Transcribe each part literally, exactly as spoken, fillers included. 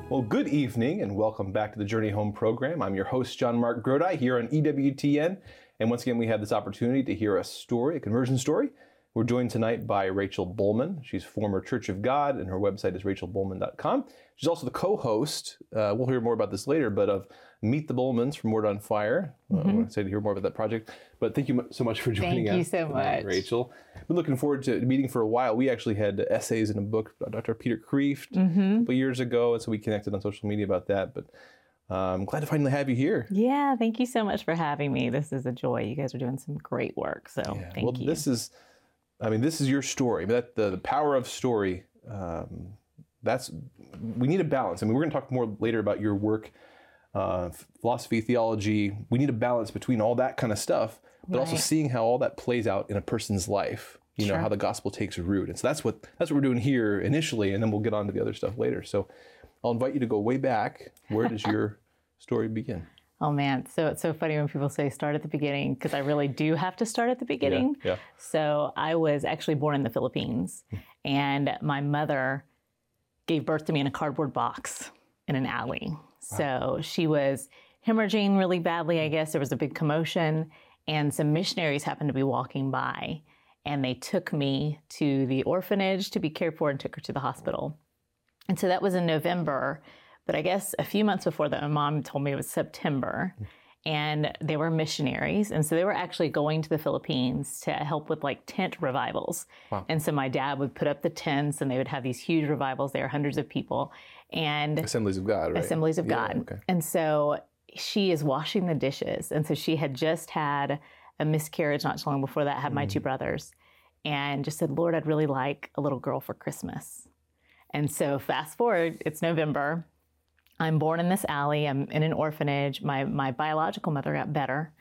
Well, good evening and welcome back to the Journey Home program. I'm your host, John Mark Grodi, here on E W T N. And once again, we have this opportunity to hear a story, a conversion story. We're joined tonight by Rachel Bullman. She's former Church of God, and her website is rachel bullman dot com. She's also the co-host, uh, we'll hear more about this later, but of Meet the Bullmans from Word on Fire. Mm-hmm. Uh, I'm excited to hear more about that project. But thank you so much for joining us. Thank you so tonight, much. Rachel. We're looking forward to meeting for a while. We actually had essays in a book by Doctor Peter Kreeft mm-hmm. a couple years ago, and so we connected on social media about that. But I'm um, glad to finally have you here. Yeah, thank you so much for having me. This is a joy. You guys are doing some great work, so yeah. thank well, you. Well, this is, I mean, this is your story. That the, the power of story, um, that's, we need a balance. I mean, we're going to talk more later about your work, uh, philosophy, theology. We need a balance between all that kind of stuff, but right. also seeing how all that plays out in a person's life, you sure. know, how the gospel takes root. And so that's what, that's what we're doing here initially, and then we'll get on to the other stuff later. So I'll invite you to go way back. Where does your story begin? Oh man, so it's so funny when people say start at the beginning, because I really do have to start at the beginning. Yeah, yeah. So I was actually born in the Philippines, and my mother gave birth to me in a cardboard box in an alley. Wow. So she was hemorrhaging really badly, I guess. There was a big commotion, and some missionaries happened to be walking by, and they took me to the orphanage to be cared for and took her to the hospital. And so that was in November. But I guess a few months before that, my mom told me it was September, and they were missionaries. And so they were actually going to the Philippines to help with like tent revivals. Wow. And so my dad would put up the tents, and they would have these huge revivals there, hundreds of people. And Assemblies of God, right? Assemblies of yeah, God. Okay. And so she is washing the dishes. And so she had just had a miscarriage not so long before that, had mm. my two brothers, and just said, Lord, I'd really like a little girl for Christmas. And so fast forward, it's November. I'm born in this alley. I'm in an orphanage. My my biological mother got better,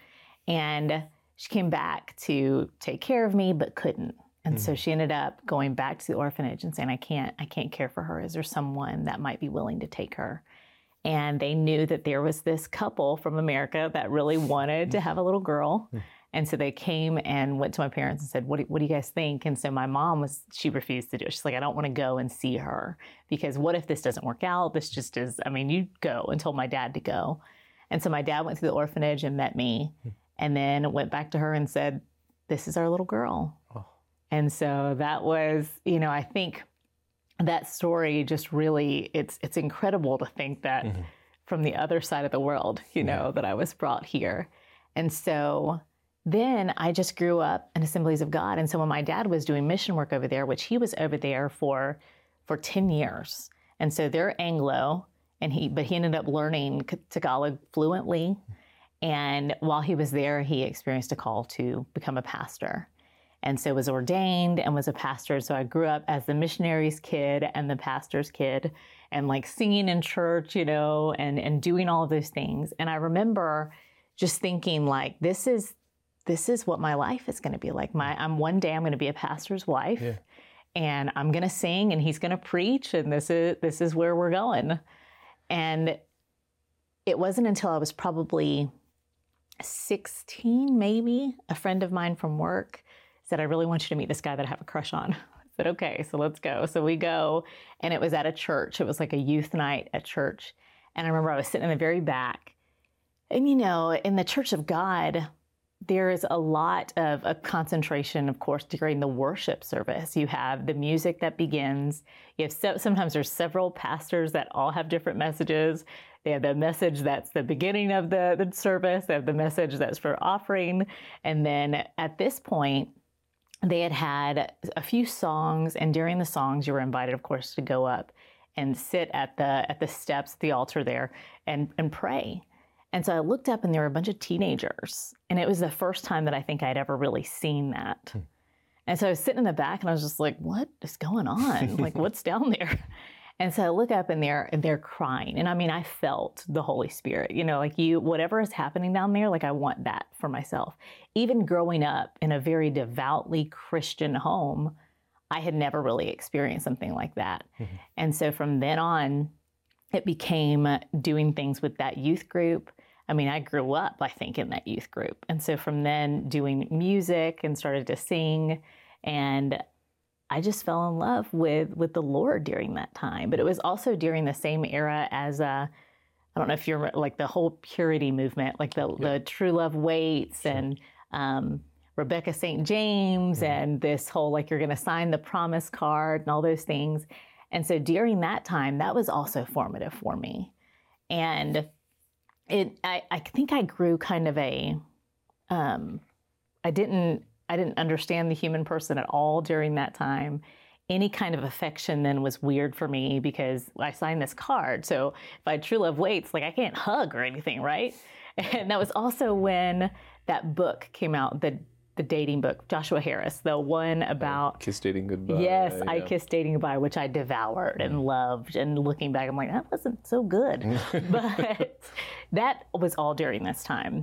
and she came back to take care of me, but couldn't. And mm. so she ended up going back to the orphanage and saying, I can't, I can't care for her. Is there someone that might be willing to take her? And they knew that there was this couple from America that really wanted to have a little girl. Mm. And so they came and went to my parents and said, what do, what do you guys think? And so my mom was, she refused to do it. She's like, I don't want to go and see her, because what if this doesn't work out? This just is, I mean, you go, and told my dad to go. And so my dad went to the orphanage and met me, and then went back to her and said, this is our little girl. Oh. And so that was, you know, I think that story just really, it's, it's incredible to think that mm-hmm. from the other side of the world, you know, yeah. that I was brought here. And so then I just grew up in Assemblies of God. And so when my dad was doing mission work over there, which he was over there for for ten years. And so they're Anglo, and he but he ended up learning Tagalog fluently. And while he was there, he experienced a call to become a pastor. And so was ordained and was a pastor. So I grew up as the missionary's kid and the pastor's kid, and like singing in church, you know, and, and doing all of those things. And I remember just thinking like, this is This is what my life is going to be like. My, I'm one day I'm going to be a pastor's wife, yeah. and I'm going to sing, and he's going to preach, and this is this is where we're going. And it wasn't until I was probably sixteen, maybe, a friend of mine from work said, I really want you to meet this guy that I have a crush on. I said, okay, so let's go. So we go, and it was at a church. It was like a youth night at church. And I remember I was sitting in the very back. And, you know, in the Church of God, there is a lot of a concentration, of course, during the worship service. You have the music that begins. You have so, sometimes there's several pastors that all have different messages. They have the message that's the beginning of the, the service. They have the message that's for offering. And then at this point, they had had a few songs. And during the songs, you were invited, of course, to go up and sit at the at the steps, the altar there, and, and pray. And so I looked up, and there were a bunch of teenagers. And it was the first time that I think I'd ever really seen that. Hmm. And so I was sitting in the back, and I was just like, what is going on? Like, what's down there? And so I look up, and they're, and they're crying. And I mean, I felt the Holy Spirit, you know, like you, whatever is happening down there, like I want that for myself. Even growing up in a very devoutly Christian home, I had never really experienced something like that. Mm-hmm. And so from then on, it became doing things with that youth group. I mean, I grew up, I think, in that youth group. And so from then doing music and started to sing. And I just fell in love with with the Lord during that time. But it was also during the same era as uh, I don't know if you're like the whole purity movement, like the yeah. the True Love Waits sure. and um, Rebecca Saint James, mm-hmm. and this whole like you're going to sign the promise card and all those things. And so during that time, that was also formative for me. And it, I, I think I grew kind of a, um, I didn't, I didn't understand the human person at all during that time. Any kind of affection then was weird for me because I signed this card. So if I True Love Waits, like I can't hug or anything, right? And that was also when that book came out, the the dating book, Joshua Harris, the one about... Kiss Dating Goodbye. Yes, yeah. I Kissed Dating Goodbye, which I devoured and loved. And looking back, I'm like, that wasn't so good. But that was all during this time.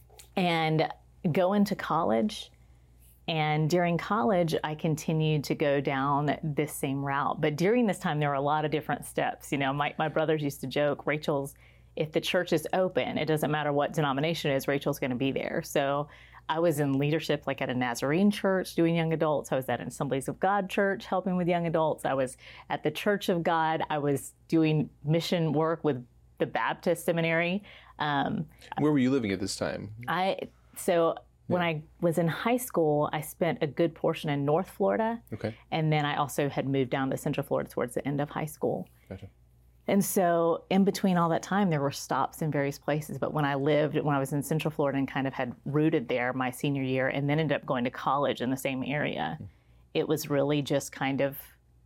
And going to college, and during college, I continued to go down this same route. But during this time, there were a lot of different steps. You know, my, my brothers used to joke, Rachel's, if the church is open, it doesn't matter what denomination it is, Rachel's going to be there. So I was in leadership like at a Nazarene church doing young adults. I was at an Assemblies of God church helping with young adults. I was at the Church of God. I was doing mission work with the Baptist Seminary. Um, Where were you living at this time? I so when yeah. I was in high school, I spent a good portion in North Florida. Okay. And then I also had moved down to Central Florida towards the end of high school. Gotcha. And so in between all that time, there were stops in various places. But when I lived, when I was in Central Florida and kind of had rooted there my senior year and then ended up going to college in the same area, mm. it was really just kind of,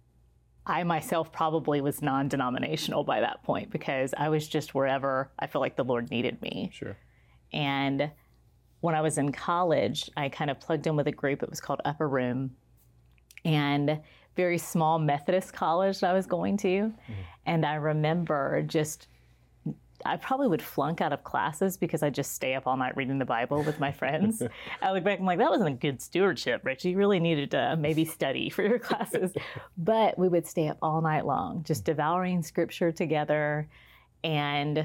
I myself probably was non-denominational by that point because I was just wherever I felt like the Lord needed me. Sure. And when I was in college, I kind of plugged in with a group. It was called Upper Room. And very small Methodist college that I was going to. Mm-hmm. And I remember just, I probably would flunk out of classes because I just stay up all night reading the Bible with my friends. I look back, I'm like, that wasn't a good stewardship, Rich. You really needed to maybe study for your classes. But we would stay up all night long, just devouring scripture together. And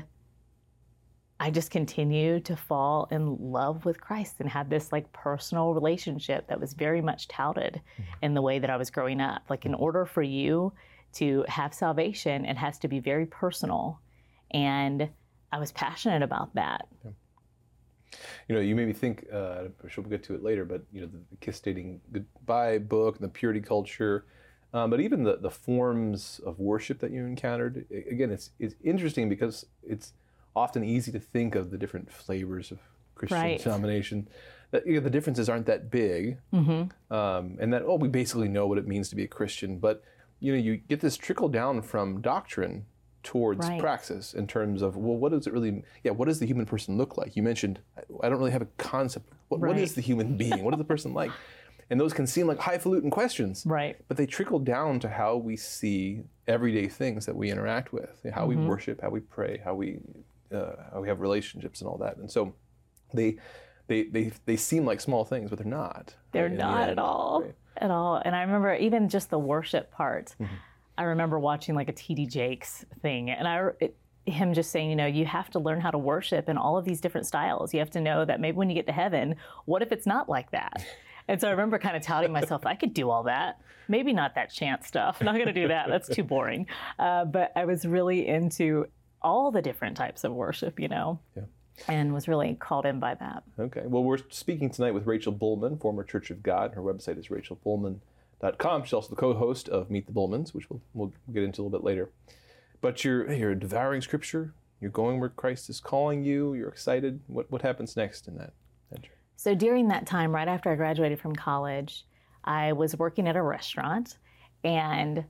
I just continued to fall in love with Christ and had this like personal relationship that was very much touted in the way that I was growing up. Like in order for you to have salvation, it has to be very personal. And I was passionate about that. Yeah. You know, you made me think, uh, I'm sure we'll get to it later, but you know, the, the Kiss Dating Goodbye book and the purity culture, um, but even the, the forms of worship that you encountered, again, it's it's interesting because it's often easy to think of the different flavors of Christian right. denomination. That you know, the differences aren't that big, mm-hmm. um, and that oh, we basically know what it means to be a Christian. But you know, you get this trickle down from doctrine towards right. praxis in terms of well, what does it really? Yeah, what does the human person look like? You mentioned I don't really have a concept. What, right. what is the human being? What is the person like? And those can seem like highfalutin questions, right? But they trickle down to how we see everyday things that we interact with, how mm-hmm. we worship, how we pray, how we Uh, how we have relationships and all that, and so they they they they seem like small things, but they're not. They're right, not the at all, right. at all. And I remember even just the worship part. Mm-hmm. I remember watching like a T D Jakes thing, and I it, him just saying, you know, you have to learn how to worship in all of these different styles. You have to know that maybe when you get to heaven, what if it's not like that? And so I remember kind of touting myself, I could do all that. Maybe not that chant stuff. I'm not going to do that. That's too boring. Uh, but I was really into all the different types of worship, you know, yeah. and was really called in by that. Okay. Well, we're speaking tonight with Rachel Buhlman, former Church of God. Her website is rachel buhlman dot com. She's also the co-host of Meet the Buhlmans, which we'll, we'll get into a little bit later. But you're you're devouring Scripture. You're going where Christ is calling you. You're excited. What what happens next in that venture? So during that time, right after I graduated from college, I was working at a restaurant, and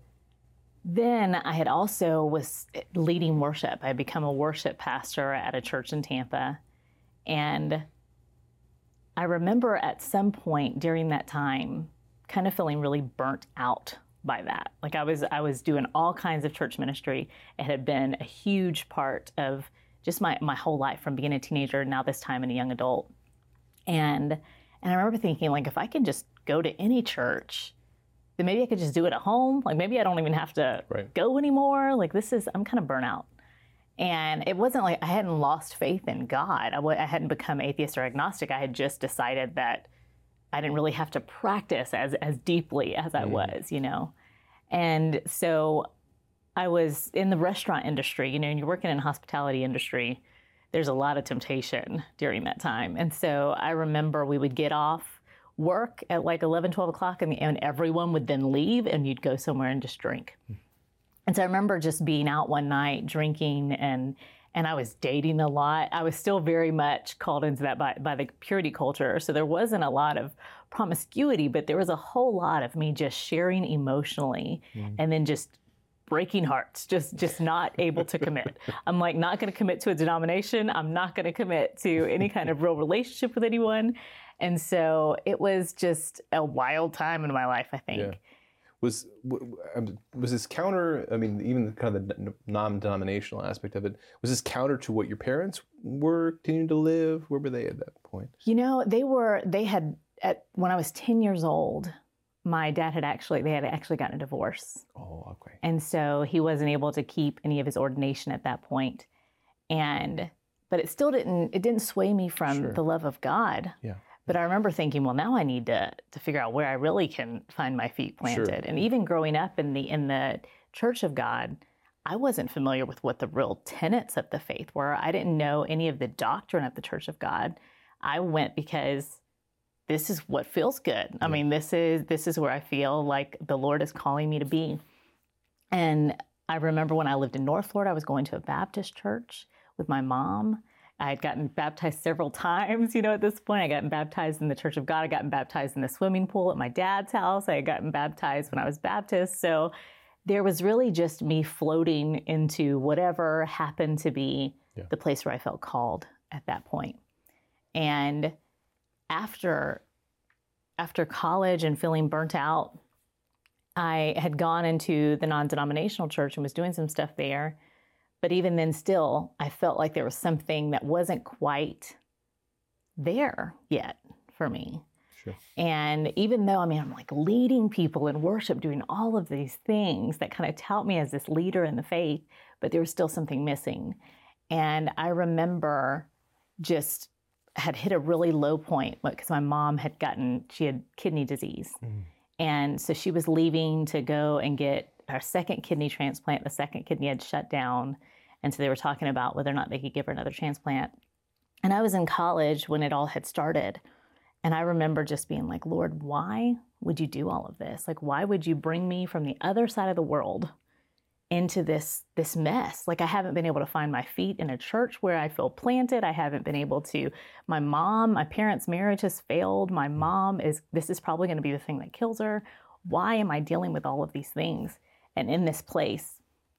then I had also was leading worship. I had become a worship pastor at a church in Tampa. And I remember at some point during that time kind of feeling really burnt out by that. Like I was I was doing all kinds of church ministry. It had been a huge part of just my, my whole life from being a teenager, now this time in a young adult. And and I remember thinking, like, if I can just go to any church, then maybe I could just do it at home. Like maybe I don't even have to right. go anymore. Like this is, I'm kind of burnt out. And it wasn't like I hadn't lost faith in God. I w- I hadn't become atheist or agnostic. I had just decided that I didn't really have to practice as as deeply as I was, you know. And so I was in the restaurant industry, you know, and you're working in the hospitality industry, there's a lot of temptation during that time. And so I remember we would get off work at like eleven, twelve o'clock and, and everyone would then leave and you'd go somewhere and just drink. And so I remember just being out one night drinking and and I was dating a lot. I was still very much called into that by, by the purity culture. So there wasn't a lot of promiscuity, but there was a whole lot of me just sharing emotionally mm. and then just breaking hearts, just just not able to commit. I'm like, not going to commit to a denomination. I'm not going to commit to any kind of real relationship with anyone. And so it was just a wild time in my life, I think. Yeah. Was was this counter, I mean, even kind of the non-denominational aspect of it, was this counter to what your parents were continuing to live? Where were they at that point? You know, they were, they had, at when I was ten years old, my dad had actually, they had actually gotten a divorce. Oh, okay. And so he wasn't able to keep any of his ordination at that point. And, but it still didn't, it didn't sway me from Sure. the love of God. Yeah. But I remember thinking, well, now I need to to figure out where I really can find my feet planted. Sure. And even growing up in the in the Church of God, I wasn't familiar with what the real tenets of the faith were. I didn't know any of the doctrine of the Church of God. I went because this is what feels good. I mean, this is this is where I feel like the Lord is calling me to be. And I remember when I lived in North Florida, I was going to a Baptist church with my mom. I had gotten baptized several times, you know, at this point. I gotten baptized in the Church of God. I gotten baptized in the swimming pool at my dad's house. I had gotten baptized when I was Baptist. So there was really just me floating into whatever happened to be yeah. the place where I felt called at that point. And after, after college and feeling burnt out, I had gone into the non-denominational church and was doing some stuff there. But even then still, I felt like there was something that wasn't quite there yet for me. Sure. And even though, I mean, I'm like leading people in worship, doing all of these things that kind of tout me as this leader in the faith, but there was still something missing. And I remember just had hit a really low point because my mom had gotten, she had kidney disease. Mm. And so she was leaving to go and get her second kidney transplant. The second kidney had shut down. And so they were talking about whether or not they could give her another transplant. And I was in college when it all had started. And I remember just being like, Lord, why would you do all of this? Like, why would you bring me from the other side of the world into this, this mess? Like, I haven't been able to find my feet in a church where I feel planted. I haven't been able to, my mom, my parents' marriage has failed. My mom is, this is probably going to be the thing that kills her. Why am I dealing with all of these things and in this place?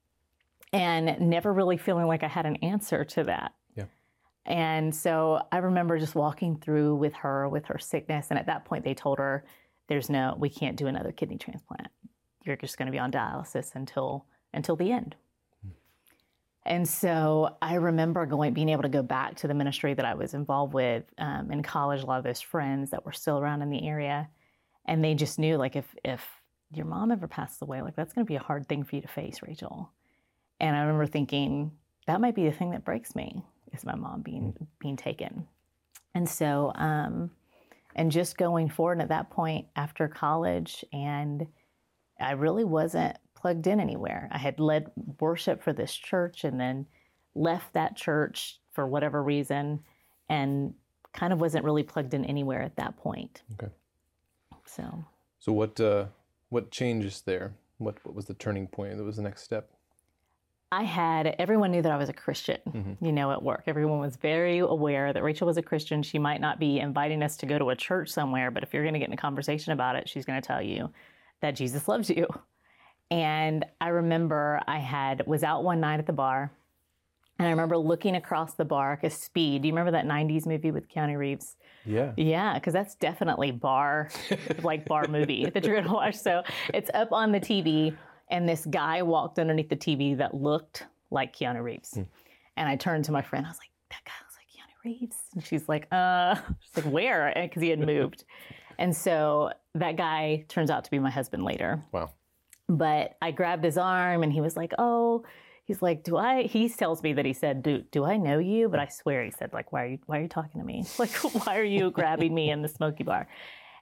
And never really feeling like I had an answer to that. Yeah. And so I remember just walking through with her, with her sickness. And at that point they told her, there's no, we can't do another kidney transplant. You're just going to be on dialysis until, until the end. Mm. And so I remember going, being able to go back to the ministry that I was involved with um, in college, a lot of those friends that were still around in the area. And they just knew, like, if, if your mom ever passes away, like, that's going to be a hard thing for you to face, Rachel. And I remember thinking, that might be the thing that breaks me, is my mom being being taken. And so, um, and just going forward at that point after college, and I really wasn't plugged in anywhere. I had led worship for this church and then left that church for whatever reason and kind of wasn't really plugged in anywhere at that point. Okay. So. So what uh, what changes there? What what was the turning point? What was the next step? I had, everyone knew that I was a Christian, mm-hmm. you know, at work. Everyone was very aware that Rachel was a Christian. She might not be inviting us to go to a church somewhere, but if you're going to get in a conversation about it, she's going to tell you that Jesus loves you. And I remember I had, was out one night at the bar, and I remember looking across the bar, because Speed, do you remember that nineties movie with Keanu Reeves? Yeah. Yeah, because that's definitely bar, like bar movie that you're going to watch. So it's up on the T V. And this guy walked underneath the T V that looked like Keanu Reeves. Mm. And I turned to my friend. I was like, that guy looks like Keanu Reeves. And she's like, uh, she's like, where? Because he had moved. And so that guy turns out to be my husband later. Wow. But I grabbed his arm and he was like, oh, he's like, do I, he tells me that he said, do, do I know you? But I swear he said, like, why are you, why are you talking to me? Like, why are you grabbing me in the smoky bar?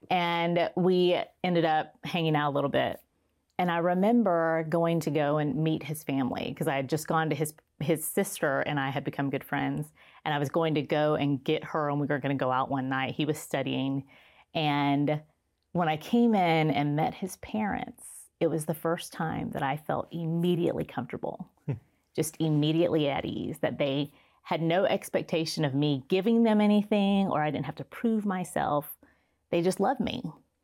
And we ended up hanging out a little bit. And I remember going to go and meet his family because I had just gone to his his sister and I had become good friends. And I was going to go and get her and we were going to go out one night. He was studying. And when I came in and met his parents, it was the first time that I felt immediately comfortable, just immediately at ease, that they had no expectation of me giving them anything or I didn't have to prove myself. They just loved me.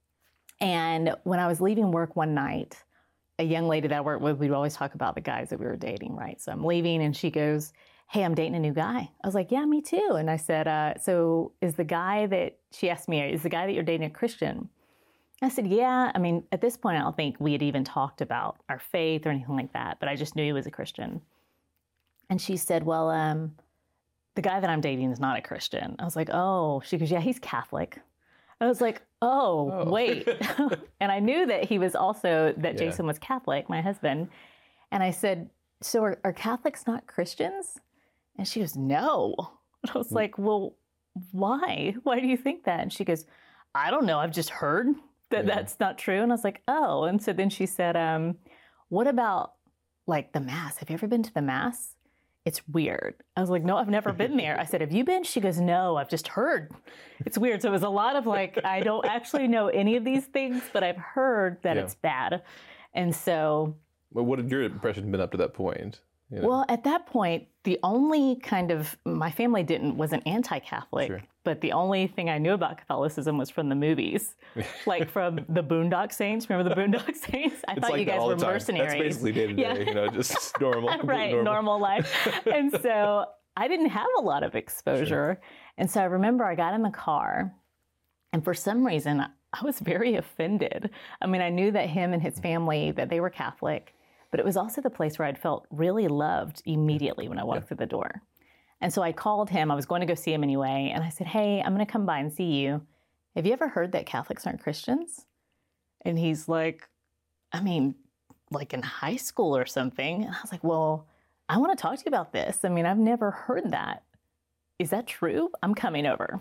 And when I was leaving work one night, a young lady that I worked with, we'd always talk about the guys that we were dating, right? So I'm leaving and she goes, hey, I'm dating a new guy. I was like, yeah, me too. And I said, uh, so is the guy that, she asked me, is the guy that you're dating a Christian? I said, yeah. I mean, at this point, I don't think we had even talked about our faith or anything like that, but I just knew he was a Christian. And she said, well, um, the guy that I'm dating is not a Christian. I was like, oh, she goes, yeah, he's Catholic. I was like, oh, oh. wait. And I knew that he was also, that yeah. Jason was Catholic, my husband. And I said, so are, are Catholics not Christians? And she goes, no. And I was like, well, why? Why do you think that? And she goes, I don't know. I've just heard that yeah. that's not true. And I was like, oh. And so then she said, um, what about like the Mass? Have you ever been to the Mass? It's weird. I was like, no, I've never been there. I said, have you been? She goes, no, I've just heard. It's weird. So it was a lot of like, I don't actually know any of these things, but I've heard that yeah. it's bad. And so. Well, what had your impression been up to that point? You know? Well, at that point, the only kind of, my family didn't, wasn't anti-Catholic, sure. but the only thing I knew about Catholicism was from the movies, like from the Boondock Saints. Remember the Boondock Saints? I it's thought like you guys were time. Mercenaries. That's basically day to day, yeah. you know, just normal. Right, normal. normal life. And so I didn't have a lot of exposure. Sure. And so I remember I got in the car, and for some reason, I was very offended. I mean, I knew that him and his family, that they were Catholic, but it was also the place where I'd felt really loved immediately when I walked yeah. through the door. And so I called him. I was going to go see him anyway. And I said, hey, I'm going to come by and see you. Have you ever heard that Catholics aren't Christians? And he's like, I mean, like in high school or something. And I was like, well, I want to talk to you about this. I mean, I've never heard that. Is that true? I'm coming over.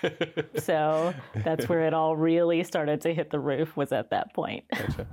So that's where it all really started to hit the roof, was at that point. Gotcha.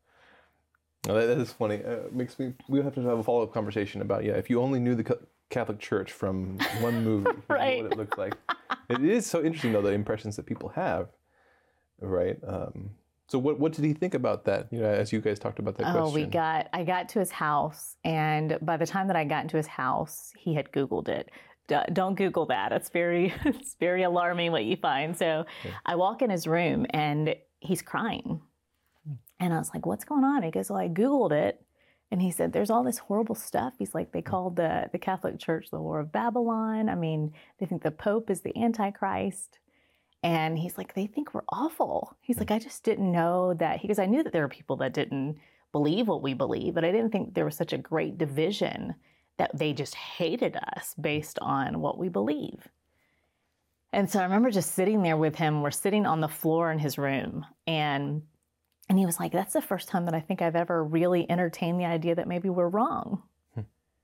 Oh, that, that is funny. Uh, it makes me. We'll have to have a follow-up conversation about, yeah, if you only knew the Catholic Church from one movie, right. you know what it looked like. It is so interesting, though, the impressions that people have, right? Um, so what what did he think about that, you know, as you guys talked about that oh, question? Oh, we got, I got to his house, and by the time that I got into his house, he had Googled it. D- don't Google that. It's very, it's very alarming what you find. So yeah. I walk in his room, and he's crying. And I was like, what's going on? He goes, well, I Googled it. And he said, there's all this horrible stuff. He's like, they called the, the Catholic Church the Whore of Babylon. I mean, they think the Pope is the Antichrist. And he's like, they think we're awful. He's like, I just didn't know that. He goes, I knew that there were people that didn't believe what we believe, but I didn't think there was such a great division that they just hated us based on what we believe. And so I remember just sitting there with him. We're sitting on the floor in his room, and And he was like, that's the first time that I think I've ever really entertained the idea that maybe we're wrong. Hmm.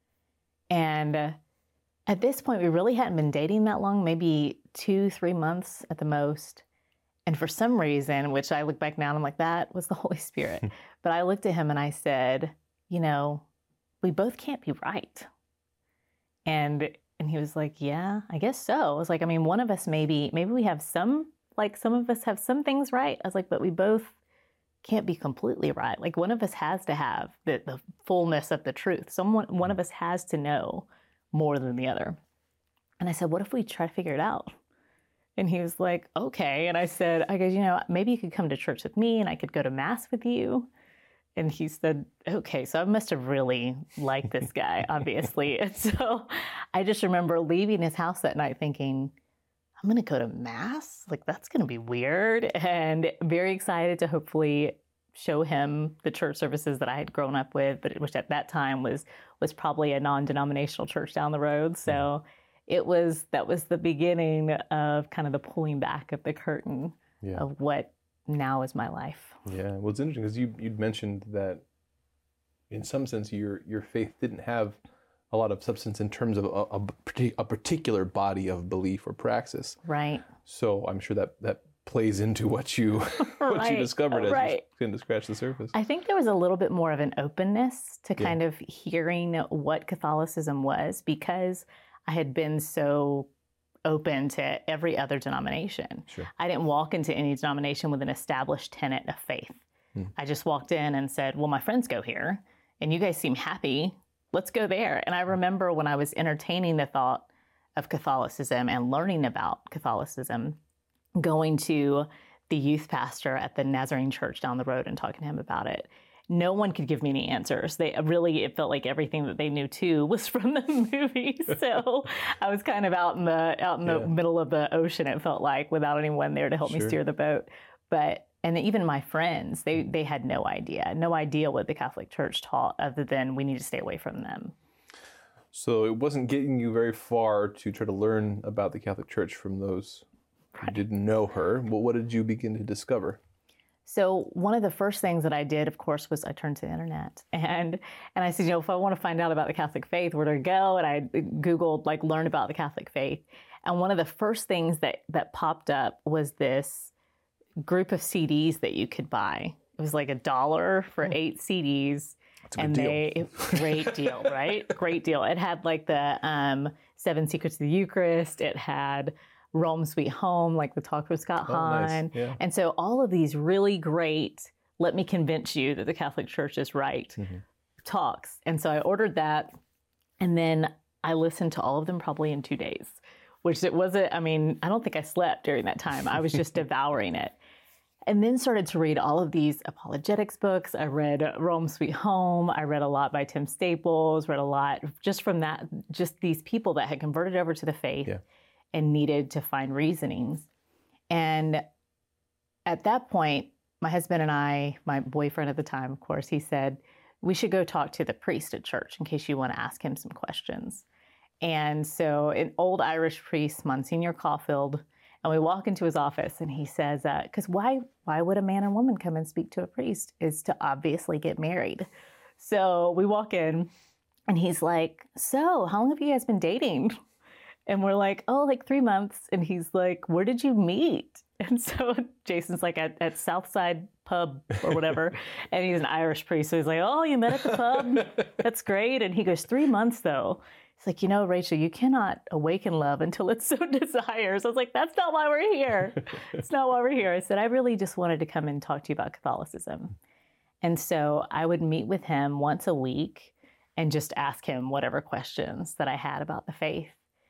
And uh, at this point, we really hadn't been dating that long, maybe two, three months at the most. And for some reason, which I look back now and I'm like, that was the Holy Spirit. But I looked at him and I said, you know, we both can't be right. And and he was like, yeah, I guess so. I was like, I mean, one of us maybe, maybe we have some, like some of us have some things right. I was like, but we both can't be completely right. Like one of us has to have the, the fullness of the truth. Someone, one of us has to know more than the other. And I said, what if we try to figure it out? And he was like, okay. And I said, I guess, you know, maybe you could come to church with me and I could go to mass with you. And he said, okay. So I must have really liked this guy, obviously. And so I just remember leaving his house that night thinking, I'm going to go to mass? Like, that's going to be weird. And very excited to hopefully show him the church services that I had grown up with, but which at that time was was probably a non-denominational church down the road. So mm. it was, that was the beginning of kind of the pulling back of the curtain yeah. of what now is my life. Yeah. Well, it's interesting because you, you'd mentioned that in some sense your your faith didn't have a lot of substance in terms of a, a, a particular body of belief or praxis. Right. So I'm sure that, that plays into what you what Right, you discovered as right. you begin to scratch the surface. I think there was a little bit more of an openness to Yeah. kind of hearing what Catholicism was because I had been so open to every other denomination. Sure. I didn't walk into any denomination with an established tenet of faith. Hmm. I just walked in and said, well, my friends go here and you guys seem happy. Let's go there. And I remember when I was entertaining the thought of Catholicism and learning about Catholicism, going to the youth pastor at the Nazarene church down the road and talking to him about it. No one could give me any answers. They really, it felt like everything that they knew too was from the movies. So I was kind of out in the out in the Yeah. middle of the ocean. It felt like without anyone there to help me Sure. steer the boat. But and even my friends, they they had no idea, no idea what the Catholic Church taught, other than we need to stay away from them. So it wasn't getting you very far to try to learn about the Catholic Church from those who didn't know her. Well, what did you begin to discover? So one of the first things that I did, of course, was I turned to the internet and and I said, you know, if I want to find out about the Catholic faith, where do I go? And I Googled, like, learn about the Catholic faith. And one of the first things that that popped up was this group of C Ds that you could buy. It was like a dollar for eight C Ds. That's a good And deal. they, great deal, right? Great deal. It had like the um, Seven Secrets of the Eucharist. It had Rome Sweet Home, like the talk with Scott Oh, nice. Hahn. Yeah. And so all of these really great, let me convince you that the Catholic Church is right Mm-hmm. talks. And so I ordered that. And then I listened to all of them probably in two days, which it wasn't, I mean, I don't think I slept during that time. I was just devouring it. And then started to read all of these apologetics books. I read Rome Sweet Home. I read a lot by Tim Staples, read a lot just from that, just these people that had converted over to the faith Yeah. and needed to find reasonings. And at that point, my husband and I, my boyfriend at the time, of course, he said, we should go talk to the priest at church in case you want to ask him some questions. And so an old Irish priest, Monsignor Caulfield, and we walk into his office and he says, because uh, why why would a man and woman come and speak to a priest? Is to obviously get married. So we walk in and he's like, so how long have you guys been dating? And we're like, oh, like three months. And he's like, where did you meet? And so Jason's like at, at Southside Pub or whatever. And he's an Irish priest. So he's like, oh, you met at the pub? That's great. And he goes, three months though. It's like, you know, Rachel, you cannot awaken love until it so desires. I was like, that's not why we're here. It's not why we're here. I said, I really just wanted to come and talk to you about Catholicism. And so I would meet with him once a week and just ask him whatever questions that I had about the faith.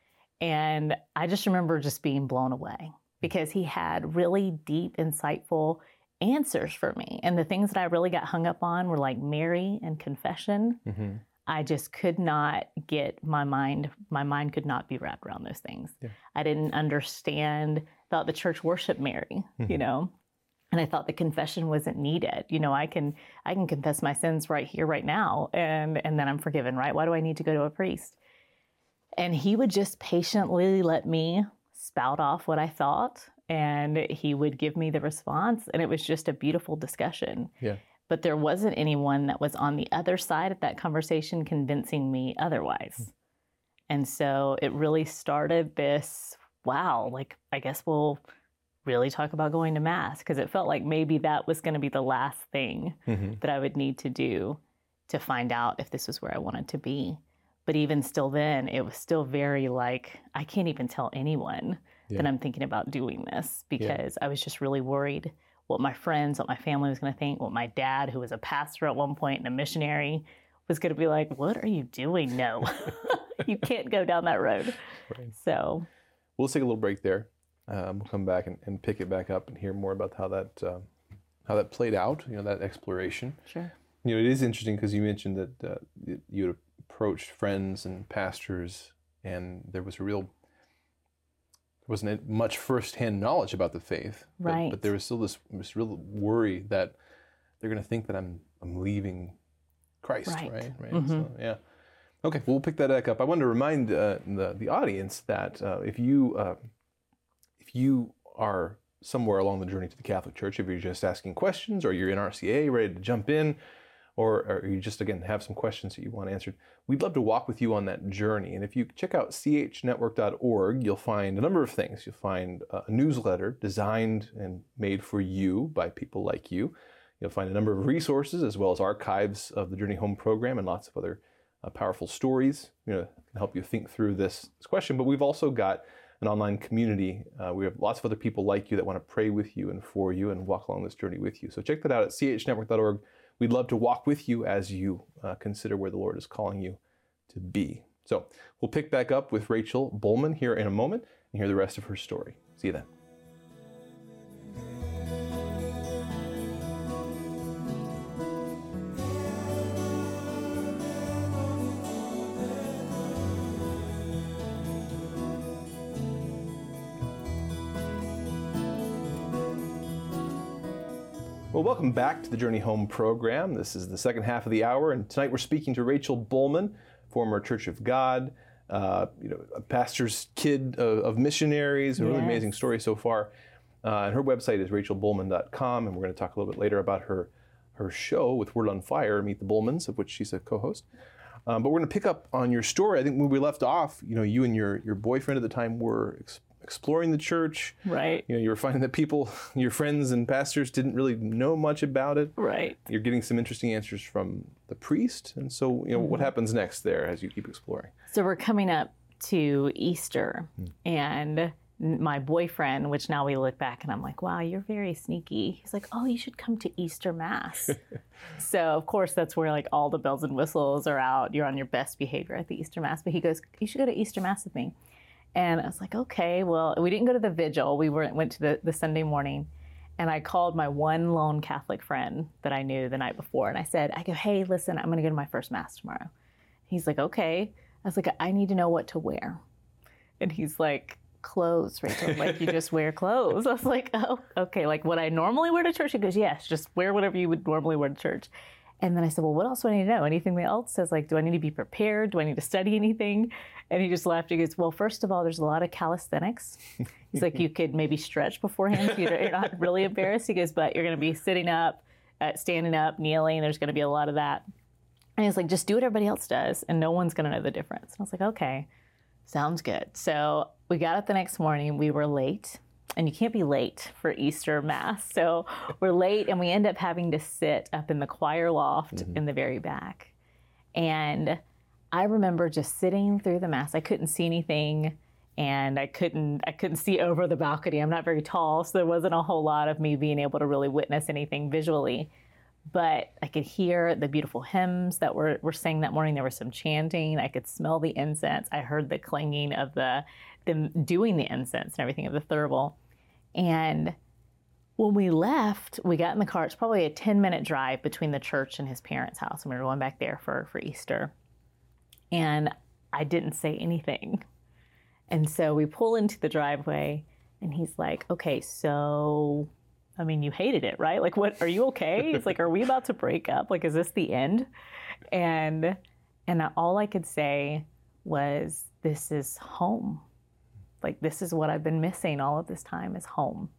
And I just remember just being blown away because he had really deep, insightful answers for me. And the things that I really got hung up on were like Mary and confession. Mm-hmm. I just could not get my mind, my mind could not be wrapped around those things. Yeah. I didn't understand, thought the church worshiped Mary, Mm-hmm. you know, and I thought the confession wasn't needed. You know, I can, I can confess my sins right here, right now, and, and then I'm forgiven, right? Why do I need to go to a priest? And he would just patiently let me spout off what I thought, and he would give me the response, and it was just a beautiful discussion. Yeah. But there wasn't anyone that was on the other side of that conversation convincing me otherwise. Mm. And so it really started this, wow, like, I guess we'll really talk about going to Mass, because it felt like maybe that was going to be the last thing Mm-hmm. that I would need to do to find out if this was where I wanted to be. But even still then, it was still very like, I can't even tell anyone Yeah. that I'm thinking about doing this, because I was just really worried what my friends, what my family was going to think, what my dad, who was a pastor at one point and a missionary, was going to be like, what are you doing? No, you can't go down that road. Right. So We'll take a little break there. Um, we'll come back and, and pick it back up and hear more about how that uh, how that played out, you know, that exploration. sure. You know, it is interesting because you mentioned that uh, you had approached friends and pastors, and there was a real, there wasn't much firsthand knowledge about the faith, but, Right. but there was still this, this real worry that they're going to think that I'm I'm leaving Christ, Right. right? Right. Mhm. So, yeah. Okay, we'll pick that back up. I wanted to remind uh, the the audience that uh, if you uh, if you are somewhere along the journey to the Catholic Church, if you're just asking questions or you're in R C A ready to jump in, or, or you just, again, have some questions that you want answered, we'd love to walk with you on that journey. And if you check out c h network dot org, you'll find a number of things. You'll find a newsletter designed and made for you by people like you. You'll find a number of resources as well as archives of the Journey Home program and lots of other uh, powerful stories, you know, can help you think through this, this question. But we've also got an online community. Uh, we have lots of other people like you that want to pray with you and for you and walk along this journey with you. So check that out at c h network dot org. We'd love to walk with you as you uh, consider where the Lord is calling you to be. So we'll pick back up with Rachel Buhlman here in a moment and hear the rest of her story. See you then. Well, welcome back to the Journey Home program. This is the second half of the hour, and tonight we're speaking to Rachel Buhlman, former Church of God, uh, you know, a pastor's kid of, of missionaries, a yes. really amazing story so far. Uh, and her website is rachel buhlman dot com, and we're going to talk a little bit later about her her show with Word on Fire, Meet the Buhlmans, of which she's a co-host. Um, but we're going to pick up on your story. I think when we left off, you know, you and your your boyfriend at the time were ex- exploring the church. Right. You know, you were finding that people, your friends and pastors, didn't really know much about it. Right. You're getting some interesting answers from the priest. And so, you know, mm-hmm. what happens next there as you keep exploring? So we're coming up to Easter, mm. and my boyfriend, which now we look back and I'm like, wow, you're very sneaky. He's like, oh, you should come to Easter Mass. So of course that's where like all the bells and whistles are out. You're on your best behavior at the Easter Mass. But he goes, you should go to Easter Mass with me. And I was like, okay, well, we didn't go to the vigil. We were, went to the, the Sunday morning, and I called my one lone Catholic friend that I knew the night before. And I said, I go, hey, listen, I'm going to go to my first Mass tomorrow. He's like, okay. I was like, I need to know what to wear. And he's like, clothes, Rachel. Like, you just wear clothes. I was like, oh, okay. Like what I normally wear to church? He goes, yes, just wear whatever you would normally wear to church. And then I said, well, what else do I need to know? Anything else? Says like, do I need to be prepared? Do I need to study anything? And he just laughed. He goes, well, first of all, there's a lot of calisthenics. He's like, you could maybe stretch beforehand so you're not really embarrassed. He goes, but you're going to be sitting up, uh, standing up, kneeling. There's going to be a lot of that. And he's like, just do what everybody else does, and no one's going to know the difference. And I was like, okay, sounds good. So we got up the next morning. We were late. And you can't be late for Easter Mass. So we're late, and we end up having to sit up in the choir loft mm-hmm. in the very back. And I remember just sitting through the Mass. I couldn't see anything, and I couldn't I couldn't see over the balcony. I'm not very tall, so there wasn't a whole lot of me being able to really witness anything visually. But I could hear the beautiful hymns that were, were sang that morning. There was some chanting. I could smell the incense. I heard the clanging of the them doing the incense and everything of the thurible. And when we left, we got in the car. It's probably a ten-minute drive between the church and his parents' house, and we were going back there for, for Easter. And I didn't say anything. And so we pull into the driveway, and he's like, okay, so, I mean, you hated it, right? Like, what, are you okay? It's like, are we about to break up? Like, is this the end? And, and all I could say was, this is home. Like, this is what I've been missing all of this time, is home.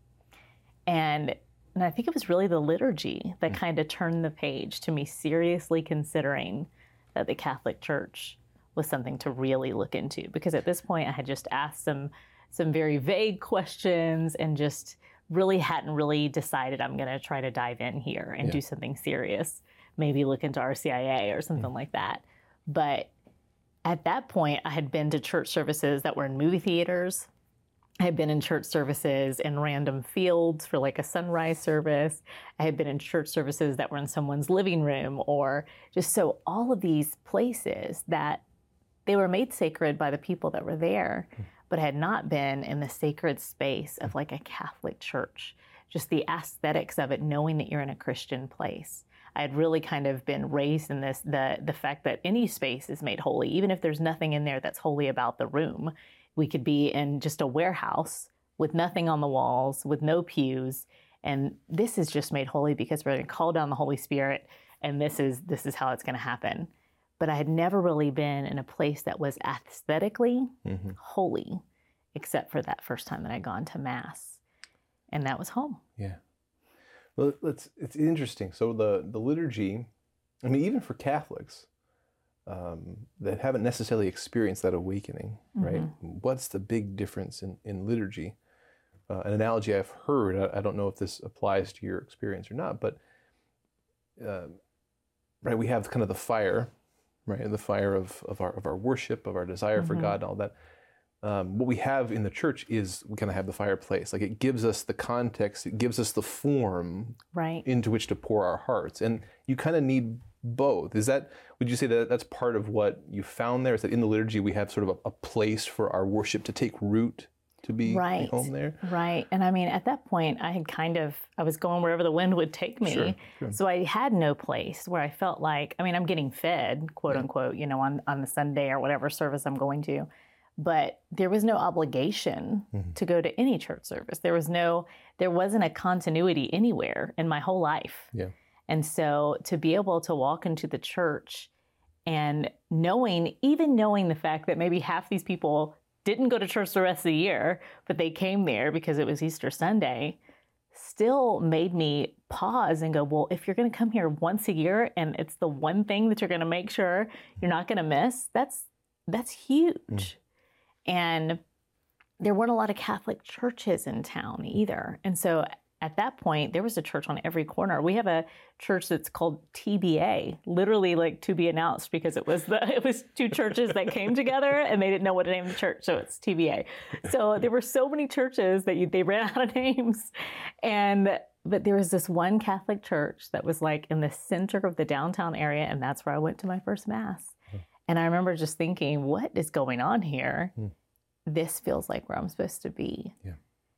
And and I think it was really the liturgy that mm. kind of turned the page to me seriously considering that the Catholic Church was something to really look into. Because at this point, I had just asked some some very vague questions and just really hadn't really decided I'm going to try to dive in here and yeah. do something serious. Maybe look into R C I A or something mm. like that. But at that point, I had been to church services that were in movie theaters. I had been in church services in random fields for like a sunrise service. I had been in church services that were in someone's living room, or just so all of these places that they were made sacred by the people that were there, but had not been in the sacred space of like a Catholic church. Just the aesthetics of it, knowing that you're in a Christian place. I had really kind of been raised in this, the the fact that any space is made holy, even if there's nothing in there that's holy about the room. We could be in just a warehouse with nothing on the walls, with no pews, and this is just made holy because we're going to call down the Holy Spirit, and this is this is how it's going to happen. But I had never really been in a place that was aesthetically mm-hmm. holy, except for that first time that I'd gone to Mass, and that was home. Yeah. Well, let's, it's interesting. So the, the liturgy I mean, even for Catholics um, that haven't necessarily experienced that awakening, right? Mm-hmm. What's the big difference in, in liturgy? Uh, an analogy I've heard, I, I don't know if this applies to your experience or not, but uh, right, we have kind of the fire, right, the fire of, of our of our worship, of our desire mm-hmm. for God and all that. Um, what we have in the church is we kind of have the fireplace. Like, it gives us the context, it gives us the form right. into which to pour our hearts. And you kind of need both. Is that, would you say that that's part of what you found there? Is that in the liturgy we have sort of a, a place for our worship to take root, to be right. home there? Right. And I mean, at that point, I had kind of, I was going wherever the wind would take me. Sure, sure. So I had no place where I felt like, I mean, I'm getting fed, quote yeah. unquote, you know, on, on the Sunday or whatever service I'm going to. But there was no obligation mm-hmm. to go to any church service. There was no, there wasn't a continuity anywhere in my whole life. Yeah. And so to be able to walk into the church and knowing, even knowing the fact that maybe half these people didn't go to church the rest of the year, but they came there because it was Easter Sunday, still made me pause and go, well, if you're going to come here once a year and it's the one thing that you're going to make sure you're not going to miss, that's that's huge. Mm. And there weren't a lot of Catholic churches in town either. And so at that point, there was a church on every corner. We have a church that's called T B A, literally like to be announced, because it was the it was two churches that came together and they didn't know what to name the church, so it's T B A. So there were so many churches that you, they ran out of names. And but there was this one Catholic church that was like in the center of the downtown area, and that's where I went to my first Mass. And I remember just thinking, what is going on here? Hmm. This feels like where I'm supposed to be. Yeah.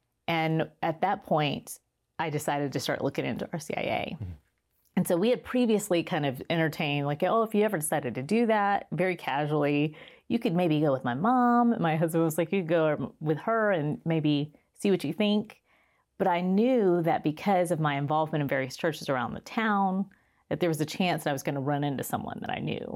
And at that point, I decided to start looking into R C I A. Mm-hmm. And so we had previously kind of entertained, like, oh, if you ever decided to do that, very casually, you could maybe go with my mom. My husband was like, you could go with her and maybe see what you think. But I knew that because of my involvement in various churches around the town, that there was a chance that I was going to run into someone that I knew.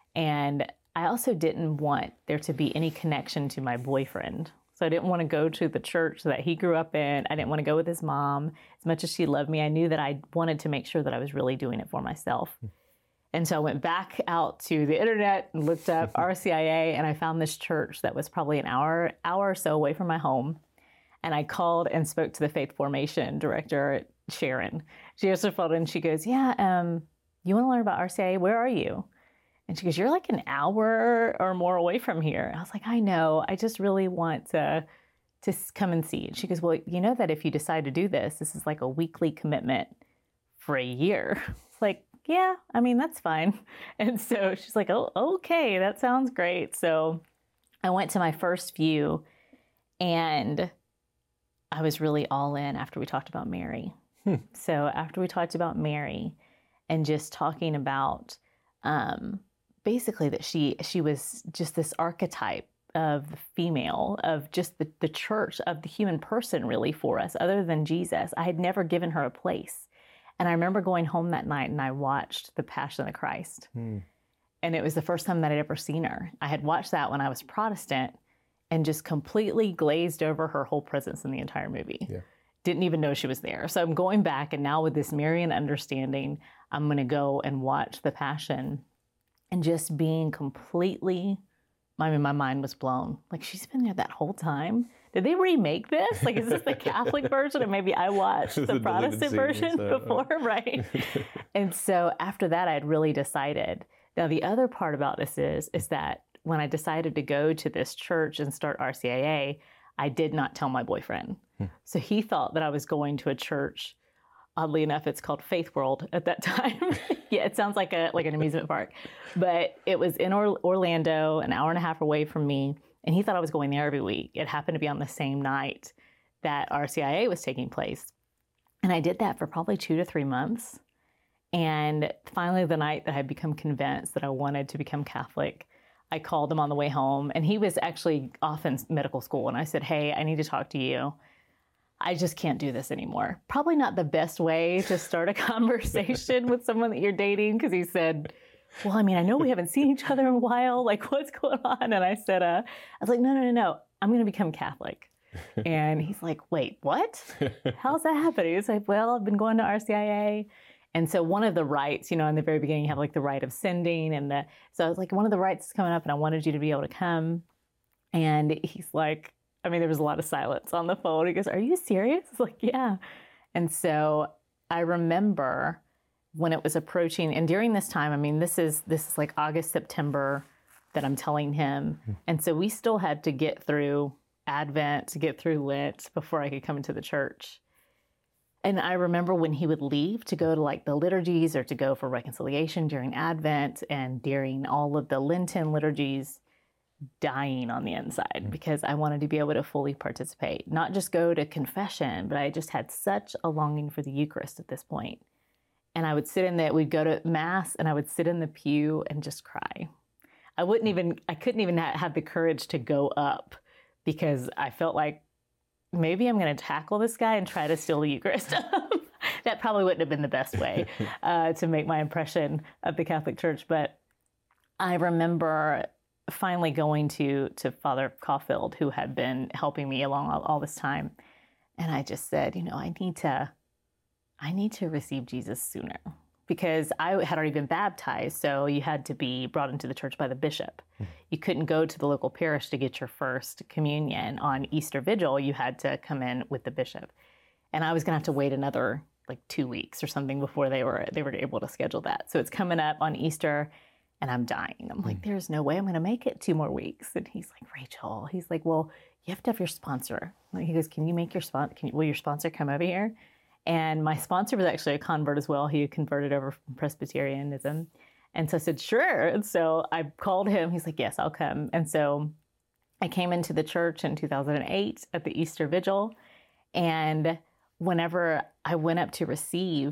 And I also didn't want there to be any connection to my boyfriend. So I didn't want to go to the church that he grew up in. I didn't want to go with his mom. As much as she loved me, I knew that I wanted to make sure that I was really doing it for myself. And so I went back out to the internet and looked up R C I A, and I found this church that was probably an hour, hour or so away from my home. And I called and spoke to the faith formation director, Sharon. She answered the phone and she goes, yeah, um, you want to learn about R C I A? Where are you? And she goes, you're like an hour or more away from here. I was like, I know. I just really want to, to come and see. And she goes, well, you know that if you decide to do this, this is like a weekly commitment for a year. It's like, yeah, I mean, that's fine. And so she's like, oh, okay, that sounds great. So I went to my first few, and I was really all in after we talked about Mary. Hmm. So after we talked about Mary and just talking about, um, basically that she she was just this archetype of the female, of just the, the church, of the human person really for us, other than Jesus. I had never given her a place. And I remember going home that night and I watched The Passion of the Christ. Hmm. And it was the first time that I'd ever seen her. I had watched that when I was Protestant and just completely glazed over her whole presence in the entire movie. Yeah. Didn't even know she was there. So I'm going back, and now with this Marian understanding, I'm going to go and watch The Passion. And just being completely, I mean, my mind was blown. Like, she's been there that whole time. Did they remake this? Like, is this the Catholic version? Or maybe I watched the, the Protestant version so. before, right? And so after that, I had really decided. Now, the other part about this is, is that when I decided to go to this church and start R C I A, I did not tell my boyfriend. Hmm. So he thought that I was going to a church. Oddly enough, it's called Faith World at that time. Yeah, it sounds like a like an amusement park. But it was in or- Orlando, an hour and a half away from me, and he thought I was going there every week. It happened to be on the same night that R C I A was taking place. And I did that for probably two to three months. And finally, the night that I had become convinced that I wanted to become Catholic, I called him on the way home, and he was actually off in medical school. And I said, hey, I need to talk to you. I just can't do this anymore. Probably not the best way to start a conversation with someone that you're dating, because he said, well, I mean, I know we haven't seen each other in a while. Like, what's going on? And I said, uh, I was like, no, no, no, no. I'm going to become Catholic. And he's like, wait, what? How's that happening? He's like, well, I've been going to R C I A. And so one of the rites, you know, in the very beginning, you have like the rite of sending. And the, so I was like, one of the rites is coming up and I wanted you to be able to come. And he's like, I mean, there was a lot of silence on the phone. He goes, are you serious? I was like, yeah. And so I remember when it was approaching, and during this time, I mean, this is, this is like August, September that I'm telling him. Mm-hmm. And so we still had to get through Advent, to get through Lent before I could come into the church. And I remember when he would leave to go to like the liturgies or to go for reconciliation during Advent and during all of the Lenten liturgies, dying on the inside because I wanted to be able to fully participate, not just go to confession, but I just had such a longing for the Eucharist at this point. And I would sit in that, we'd go to Mass and I would sit in the pew and just cry. I wouldn't even, I couldn't even ha- have the courage to go up because I felt like maybe I'm going to tackle this guy and try to steal the Eucharist. That probably wouldn't have been the best way uh, to make my impression of the Catholic Church. But I remember finally going to, to Father Caulfield, who had been helping me along all, all this time. And I just said, you know, I need to, I need to receive Jesus sooner because I had already been baptized. So you had to be brought into the church by the bishop. Mm-hmm. You couldn't go to the local parish to get your first communion on Easter Vigil. You had to come in with the bishop. And I was going to have to wait another like two weeks or something before they were, they were able to schedule that. So it's coming up on Easter. And I'm dying. I'm like, there's no way I'm going to make it two more weeks. And he's like, Rachel, he's like, well, you have to have your sponsor. He goes, can you make your sponsor, can you, will your sponsor come over here? And my sponsor was actually a convert as well. He had converted over from Presbyterianism. And so I said, sure. And so I called him. He's like, yes, I'll come. And so I came into the church in two thousand eight at the Easter Vigil. And whenever I went up to receive,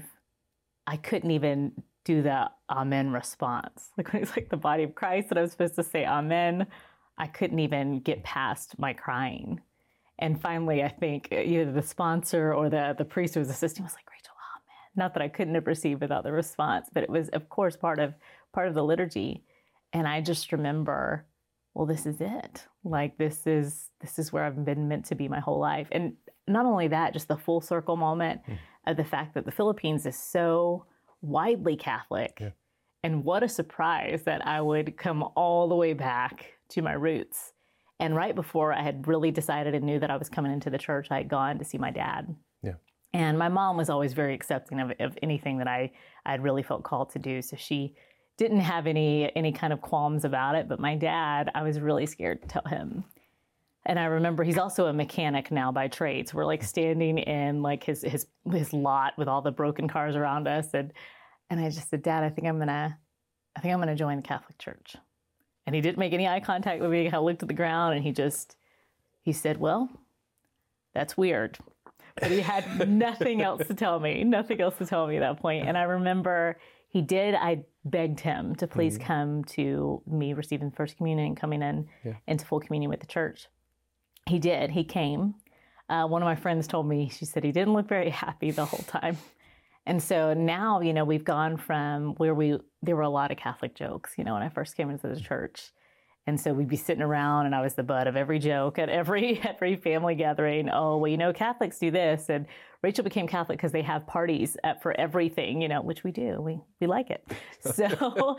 I couldn't even do the amen response. Like when it's like the body of Christ that I was supposed to say amen, I couldn't even get past my crying. And finally, I think either the sponsor or the, the priest who was assisting was like, Rachel, amen. Not that I couldn't have received without the response, but it was, of course, part of part of the liturgy. And I just remember, well, this is it. Like this is this is where I've been meant to be my whole life. And not only that, just the full circle moment mm. of the fact that the Philippines is so widely Catholic. Yeah. And what a surprise that I would come all the way back to my roots. And right before I had really decided and knew that I was coming into the church, I had gone to see my dad. Yeah. And my mom was always very accepting of, of anything that I I had really felt called to do. So she didn't have any any kind of qualms about it. But my dad, I was really scared to tell him. And I remember he's also a mechanic now by trade. So we're like standing in like his his his lot with all the broken cars around us. And and I just said, Dad, I think I'm gonna I think I'm gonna join the Catholic Church. And he didn't make any eye contact with me. I looked at the ground and he just he said, well, that's weird. But he had nothing else to tell me, nothing else to tell me at that point. And I remember he did, I begged him to please mm-hmm. come to me receiving First Communion and coming in yeah. into full communion with the church. He did. He came. Uh, one of my friends told me, she said he didn't look very happy the whole time. And so now, you know, we've gone from where we, there were a lot of Catholic jokes, you know, when I first came into the church. And so we'd be sitting around and I was the butt of every joke at every every family gathering. Oh, well, you know, Catholics do this. And Rachel became Catholic because they have parties at, for everything, you know, which we do. We we like it. So,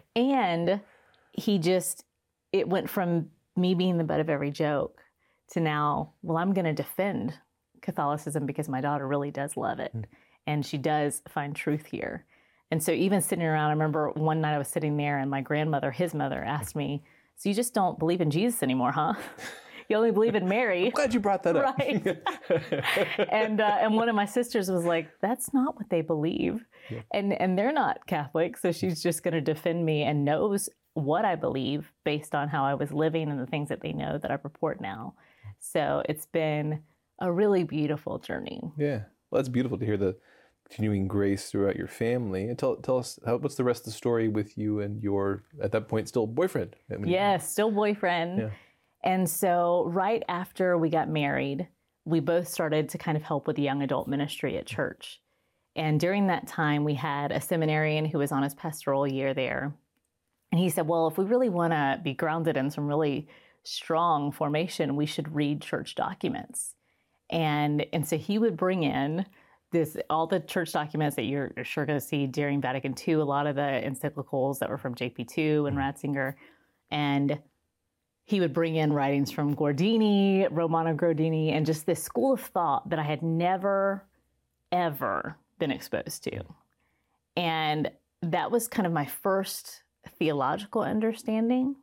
and he just, it went from me being the butt of every joke to now, well, I'm going to defend Catholicism because my daughter really does love it. Mm. And she does find truth here. And so even sitting around, I remember one night I was sitting there and my grandmother, his mother, asked me, so you just don't believe in Jesus anymore, huh? You only believe in Mary. I'm glad you brought that up. Right. and uh, and one of my sisters was like, that's not what they believe. Yeah. And and they're not Catholic. So she's just going to defend me and knows what I believe based on how I was living and the things that they know that I report now. So it's been a really beautiful journey. Yeah. Well, that's beautiful to hear the continuing grace throughout your family. And tell tell us, how, what's the rest of the story with you and your, at that point, still boyfriend? I mean, yes, still boyfriend. Yeah. And so right after we got married, we both started to kind of help with the young adult ministry at church. And during that time, we had a seminarian who was on his pastoral year there. And he said, well, if we really want to be grounded in some really strong formation, we should read church documents. And, and so he would bring in this all the church documents that you're, you're sure going to see during Vatican Two, a lot of the encyclicals that were from J P two and Ratzinger, and he would bring in writings from Guardini, Romano Guardini, and just this school of thought that I had never, ever been exposed to. And that was kind of my first theological understanding.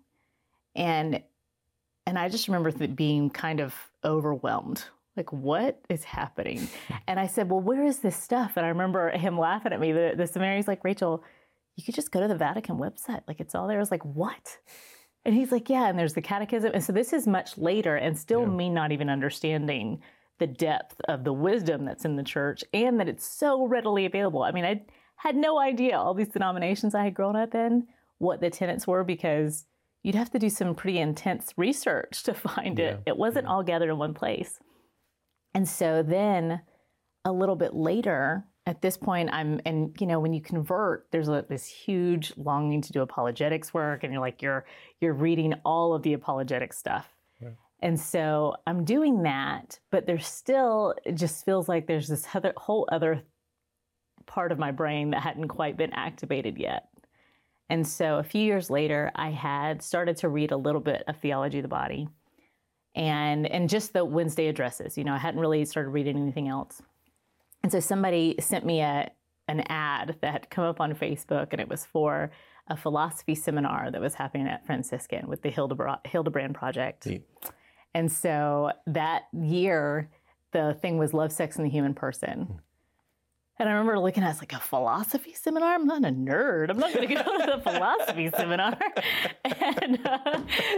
And and I just remember th- being kind of overwhelmed. Like, what is happening? And I said, well, where is this stuff? And I remember him laughing at me. The, the seminarian's like, Rachel, you could just go to the Vatican website. Like, it's all there. I was like, what? And he's like, yeah, and there's the catechism. And so this is much later, and still yeah. me not even understanding the depth of the wisdom that's in the church and that it's so readily available. I mean, I had no idea all these denominations I had grown up in, what the tenets were, because you'd have to do some pretty intense research to find yeah. it. It wasn't yeah. all gathered in one place. And so then a little bit later, at this point, I'm, and you know, when you convert, there's a, this huge longing to do apologetics work, and you're like, you're, you're reading all of the apologetic stuff. Yeah. And so I'm doing that, but there's still, it just feels like there's this other, whole other part of my brain that hadn't quite been activated yet. And so a few years later, I had started to read a little bit of Theology of the Body and, and just the Wednesday addresses. You know, I hadn't really started reading anything else. And so somebody sent me a an ad that had come up on Facebook, and it was for a philosophy seminar that was happening at Franciscan with the Hildebrand, Hildebrand Project. Neat. And so that year, the thing was Love, Sex, and the Human Person. Hmm. And I remember looking at it, I was like, a philosophy seminar? I'm not a nerd. I'm not going to go to the philosophy seminar. And uh,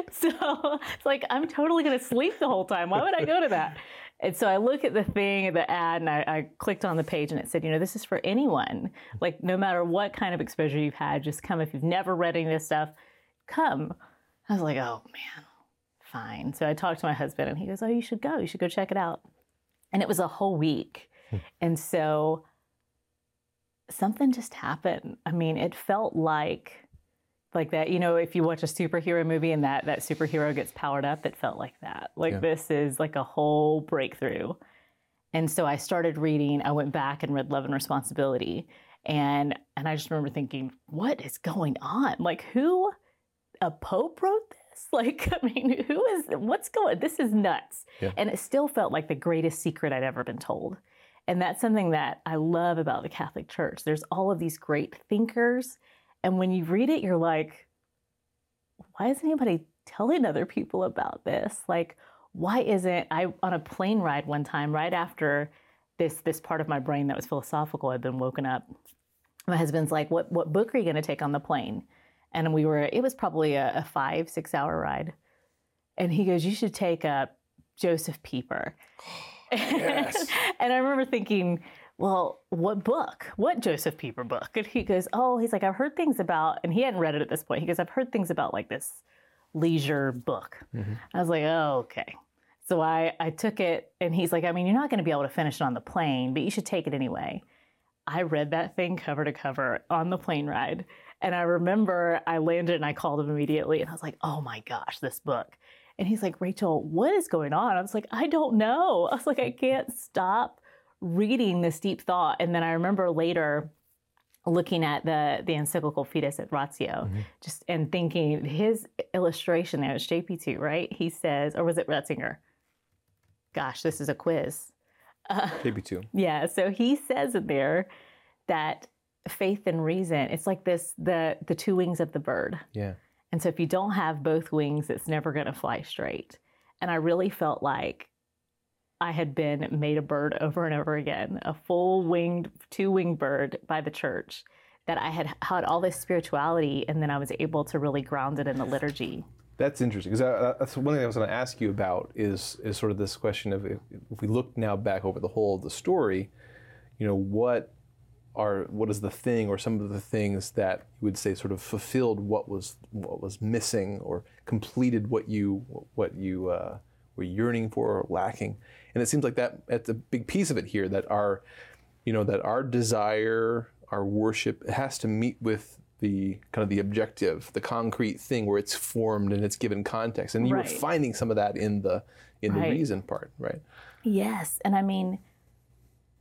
so it's like, I'm totally going to sleep the whole time. Why would I go to that? And so I look at the thing, the ad, and I, I clicked on the page, and it said, you know, this is for anyone. Like, no matter what kind of exposure you've had, just come. If you've never read any of this stuff, come. I was like, oh, man, fine. So I talked to my husband, and he goes, oh, you should go. You should go check it out. And it was a whole week. And so something just happened. I mean, it felt like like that, you know, if you watch a superhero movie and that that superhero gets powered up, it felt like that. Like yeah. this is like a whole breakthrough. And so I started reading, I went back and read Love and Responsibility. And and I just remember thinking, what is going on? Like, who, a pope wrote this? Like, I mean, who is, what's going, this is nuts. Yeah. And it still felt like the greatest secret I'd ever been told. And that's something that I love about the Catholic Church. There's all of these great thinkers. And when you read it, you're like, why isn't anybody telling other people about this? Like, why isn't, I, on a plane ride one time, right after this this part of my brain that was philosophical had been woken up, my husband's like, what, what book are you going to take on the plane? And we were, it was probably a, a five, six hour ride. And he goes, you should take a Joseph Pieper. Yes. And I remember thinking, well, what book? What Joseph Pieper book? And he goes, oh, he's like, I've heard things about, and he hadn't read it at this point. He goes, I've heard things about like this leisure book. Mm-hmm. I was like, oh, okay. So I, I took it, and he's like, I mean, you're not going to be able to finish it on the plane, but you should take it anyway. I read that thing cover to cover on the plane ride. And I remember I landed and I called him immediately, and I was like, oh my gosh, this book. And he's like, Rachel, what is going on? I was like, I don't know. I was like, I can't stop reading this deep thought. And then I remember later looking at the, the encyclical Fides et Ratio, mm-hmm. just and thinking his illustration there, it's J P two, right? He says, or was it Ratzinger? Gosh, this is a quiz. Uh, J P two. Yeah, so he says in there that faith and reason, it's like this, the the two wings of the bird. Yeah. And so if you don't have both wings, it's never going to fly straight. And I really felt like I had been made a bird over and over again, a full-winged, two-winged bird by the church, that I had had all this spirituality, and then I was able to really ground it in the liturgy. That's interesting, because that's one thing I was going to ask you about is is sort of this question of if, if we look now back over the whole of the story, you know, what are what is the thing or some of the things that you would say sort of fulfilled what was what was missing or completed what you what you uh, were yearning for or lacking, and it seems like that that's a big piece of it here, that our you know that our desire, our worship has to meet with the kind of the objective, the concrete thing where it's formed and it's given context, and you right. were finding some of that in the in right. the reason part, right? Yes, and I mean,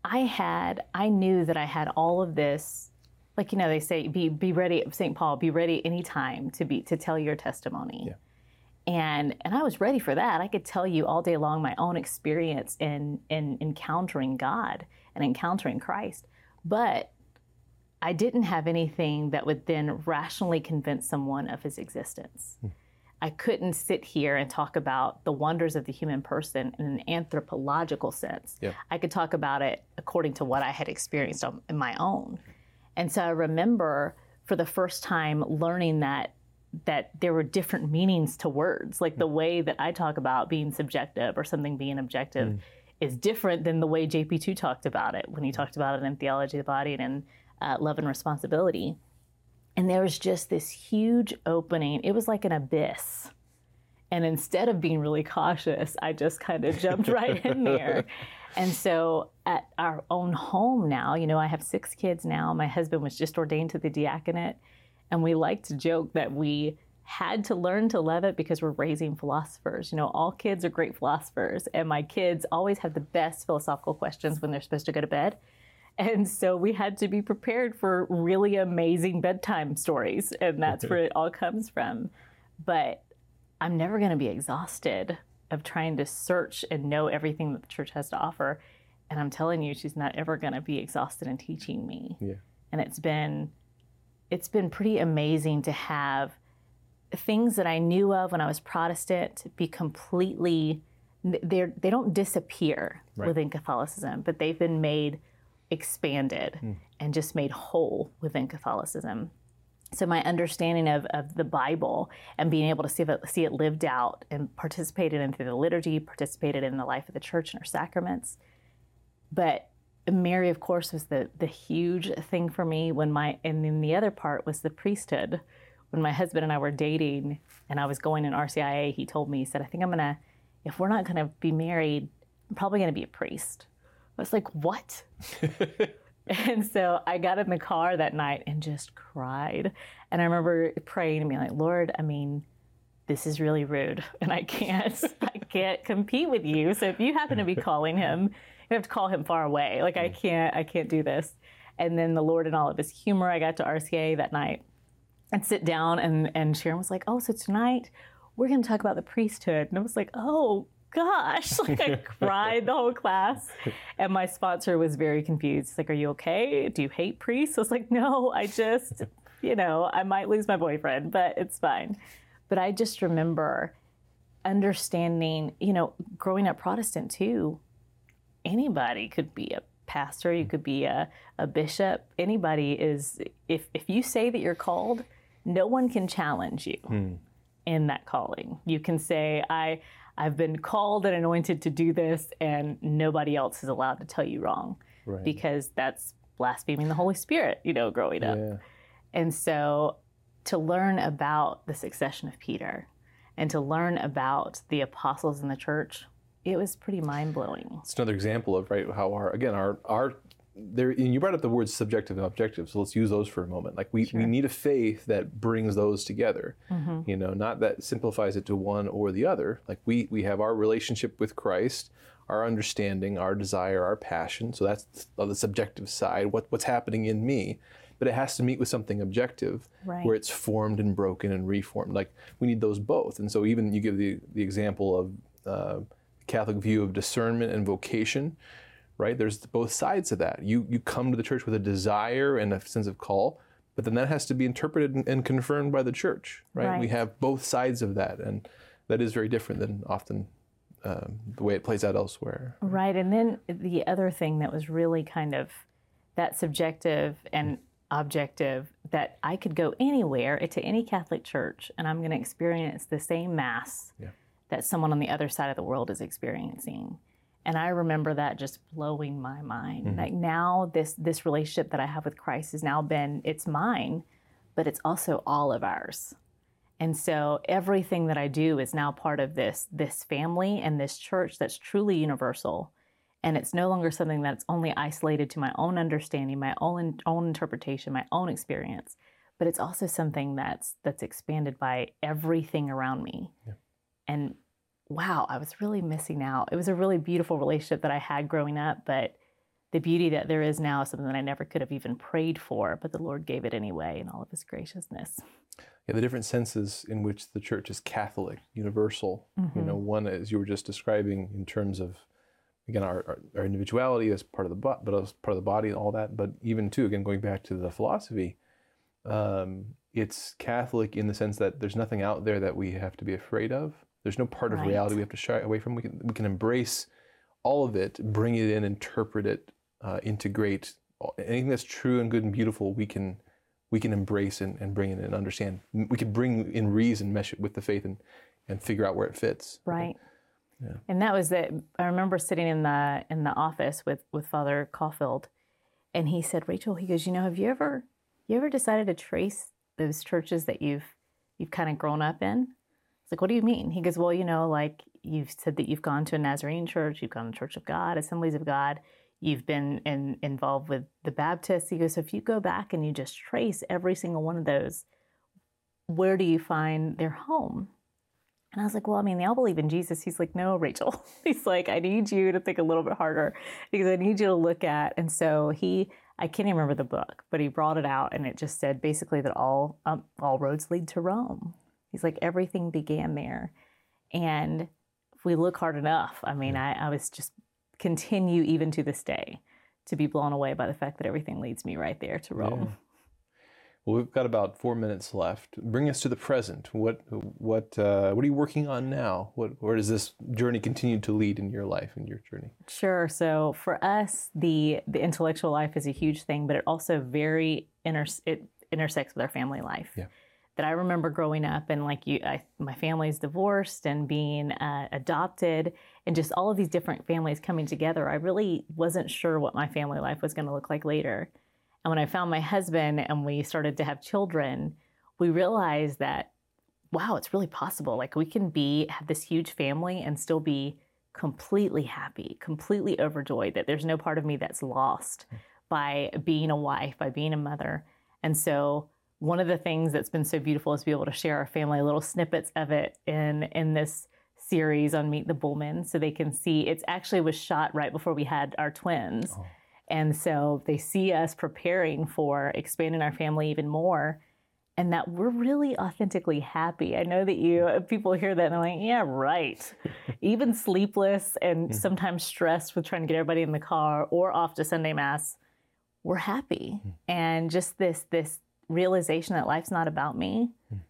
I had, I knew that I had all of this, like, you know, they say, be be ready, Saint Paul, be ready anytime to be, to tell your testimony. Yeah. And and I was ready for that. I could tell you all day long my own experience in in encountering God and encountering Christ. But I didn't have anything that would then rationally convince someone of his existence. Hmm. I couldn't sit here and talk about the wonders of the human person in an anthropological sense. Yeah. I could talk about it according to what I had experienced on, in my own. And so I remember for the first time learning that that there were different meanings to words. Like the way that I talk about being subjective or something being objective mm. is different than the way J P two talked about it when he talked about it in Theology of the Body and in uh, Love and Responsibility. And there was just this huge opening. It was like an abyss. And instead of being really cautious, I just kind of jumped right in there. And so at our own home now, you know, I have six kids now. My husband was just ordained to the diaconate. And we like to joke that we had to learn to love it because we're raising philosophers. You know, all kids are great philosophers. And my kids always have the best philosophical questions when they're supposed to go to bed. And so we had to be prepared for really amazing bedtime stories. And that's where it all comes from. But I'm never going to be exhausted of trying to search and know everything that the church has to offer. And I'm telling you, she's not ever going to be exhausted in teaching me. Yeah. And it's been... It's been pretty amazing to have things that I knew of when I was Protestant be completely, they're, they don't disappear right. within Catholicism, but they've been made expanded mm. and just made whole within Catholicism. So my understanding of, of the Bible and being able to see it, see it lived out and participated in through the liturgy, participated in the life of the church and her sacraments. But Mary, of course, was the the huge thing for me when my, and then the other part was the priesthood. When my husband and I were dating and I was going in R C I A, he told me, he said, I think I'm going to, if we're not going to be married, I'm probably going to be a priest. I was like, what? And so I got in the car that night and just cried. And I remember praying and being like, Lord, I mean, this is really rude and I can't, I can't compete with you. So if you happen to be calling him, you have to call him far away. Like I can't, I can't do this. And then the Lord in all of his humor, I got to R C A that night and sit down and, and Sharon was like, oh, so tonight we're going to talk about the priesthood. And I was like, oh gosh, like I cried the whole class. And my sponsor was very confused. He's like, are you okay? Do you hate priests? I was like, no, I just, you know, I might lose my boyfriend, but it's fine. But I just remember understanding, you know, growing up Protestant too, anybody could be a pastor, you could be a, a bishop. Anybody is, if, if you say that you're called, no one can challenge you hmm. in that calling. You can say, I, I've been called and anointed to do this, and nobody else is allowed to tell you wrong, right. because that's blaspheming the Holy Spirit, you know, growing up. Yeah. And so to learn about the succession of Peter and to learn about the apostles in the church, it was pretty mind-blowing. It's another example of, right, how our, again, our, our there, and you brought up the words subjective and objective, so let's use those for a moment. Like we, sure. we need a faith that brings those together, mm-hmm. you know, not that simplifies it to one or the other. Like we, we have our relationship with Christ, our understanding, our desire, our passion. So that's the subjective side, what, what's happening in me. But it has to meet with something objective, right. where it's formed and broken and reformed. Like we need those both. And so even you give the, the example of uh, Catholic view of discernment and vocation, right? There's both sides of that. You you come to the church with a desire and a sense of call, but then that has to be interpreted and, and confirmed by the church, right? right? We have both sides of that, and that is very different than often um, the way it plays out elsewhere. Right, and then the other thing that was really kind of that subjective and objective, that I could go anywhere to any Catholic church and I'm going to experience the same Mass yeah. that someone on the other side of the world is experiencing. And I remember that just blowing my mind. Mm-hmm. Like now this this relationship that I have with Christ has now been, it's mine, but it's also all of ours. And so everything that I do is now part of this, this family and this church that's truly universal. And it's no longer something that's only isolated to my own understanding, my own own interpretation, my own experience, but it's also something that's that's expanded by everything around me. Yeah. And wow, I was really missing out. It was a really beautiful relationship that I had growing up, but the beauty that there is now is something that I never could have even prayed for, but the Lord gave it anyway in all of his graciousness. Yeah, the different senses in which the church is Catholic, universal. Mm-hmm. You know, one, as you were just describing, in terms of, again, our, our, our individuality as part of the bo- but as part of the body and all that. But even too, again, going back to the philosophy, um, it's Catholic in the sense that there's nothing out there that we have to be afraid of. There's no part of right. reality we have to shy away from. We can we can embrace all of it, bring it in, interpret it, uh, integrate anything that's true and good and beautiful. We can. we can embrace and, and bring it in and understand. We can bring in reason, mesh it with the faith and, and figure out where it fits. Right. Yeah. And that was that. I remember sitting in the in the office with, with Father Caulfield, and he said, Rachel, he goes, you know, have you ever you ever decided to trace those churches that you've you've kind of grown up in? It's like, what do you mean? He goes, well, you know, like you've said that you've gone to a Nazarene church, you've gone to Church of God, Assemblies of God. You've been in, involved with the Baptists. He goes, so if you go back and you just trace every single one of those, where do you find their home? And I was like, well, I mean, they all believe in Jesus. He's like, no, Rachel. He's like, I need you to think a little bit harder because I need you to look at. And so he, I can't even remember the book, but he brought it out and it just said basically that all um, all roads lead to Rome. He's like, everything began there. And if we look hard enough, I mean, I, I was just continue even to this day to be blown away by the fact that everything leads me right there to Rome. Yeah. Well, we've got about four minutes left. Bring us to the present. What what uh, what are you working on now? What where does this journey continue to lead in your life and your journey? Sure. So for us, the the intellectual life is a huge thing, but it also very inter it intersects with our family life. Yeah. That I remember growing up and like you, I, my family's divorced and being uh, adopted and just all of these different families coming together. I really wasn't sure what my family life was going to look like later. And when I found my husband and we started to have children, we realized that, wow, it's really possible. Like we can be, have this huge family and still be completely happy, completely overjoyed that there's no part of me that's lost by being a wife, by being a mother. And so one of the things that's been so beautiful is to be able to share our family little snippets of it in, in this series on Meet the Bullman so they can see. It's actually was shot right before we had our twins. Oh. And so they see us preparing for expanding our family even more and that we're really authentically happy. I know that you people hear that and they're like, yeah, right. Even sleepless and mm-hmm. sometimes stressed with trying to get everybody in the car or off to Sunday Mass, we're happy. Mm-hmm. And just this this realization that life's not about me,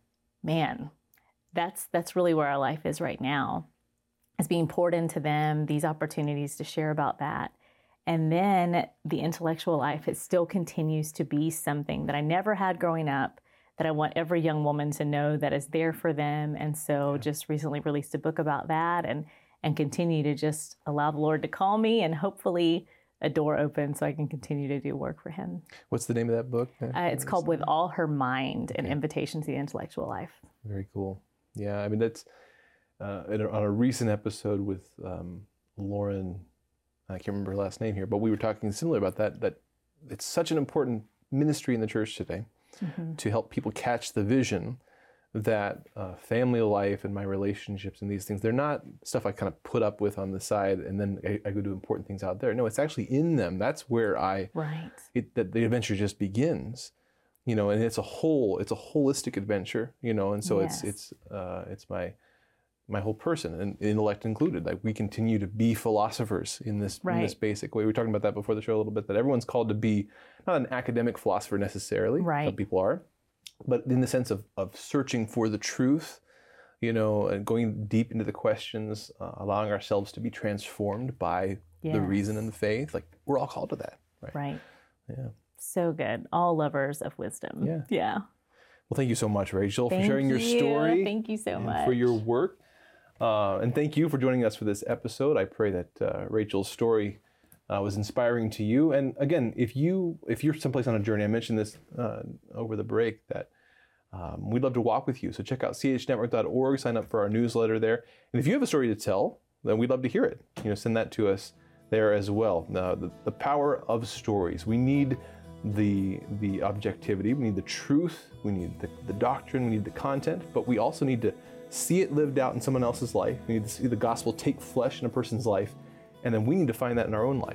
man, that's that's really where our life is right now. It's being poured into them, these opportunities to share about that. And then the intellectual life, it still continues to be something that I never had growing up, that I want every young woman to know that is there for them. And so just recently released a book about that and and continue to just allow the Lord to call me and hopefully a door open so I can continue to do work for him. What's the name of that book? Uh, it's called With All Her Mind, An Okay. Invitation to the Intellectual Life. Very cool. Yeah, I mean, that's uh, in a, on a recent episode with um, Lauren, I can't remember her last name here, but we were talking similar about that, that it's such an important ministry in the church today mm-hmm. to help people catch the vision that uh, family life and my relationships and these things, they're not stuff I kind of put up with on the side and then I, I go do important things out there. No, it's actually in them. That's where I, right. it, that the adventure just begins, you know, and it's a whole, it's a holistic adventure, you know, and so yes. it's, it's, uh, it's my, my whole person and intellect included. Like we continue to be philosophers in this, right. in this basic way. We were talking about that before the show a little bit, that everyone's called to be not an academic philosopher necessarily, right. some people are, but in the sense of, of searching for the truth, you know, and going deep into the questions, uh, allowing ourselves to be transformed by yes. the reason and the faith. Like we're all called to that. Right. Right. Yeah. So good. All lovers of wisdom. Yeah. Yeah. Well, thank you so much, Rachel, thank for sharing you. your story. Thank you so much. For your work. Uh, and thank you for joining us for this episode. I pray that uh, Rachel's story uh, was inspiring to you. And again, if you if you're someplace on a journey, I mentioned this uh, over the break that um, we'd love to walk with you. So check out c h network dot org, sign up for our newsletter there. And if you have a story to tell, then we'd love to hear it. You know, send that to us there as well. Uh, the, the power of stories. We need the the objectivity. We need the truth. We need the, the doctrine. We need the content. But we also need to see it lived out in someone else's life. We need to see the gospel take flesh in a person's life. And then we need to find that in our own life.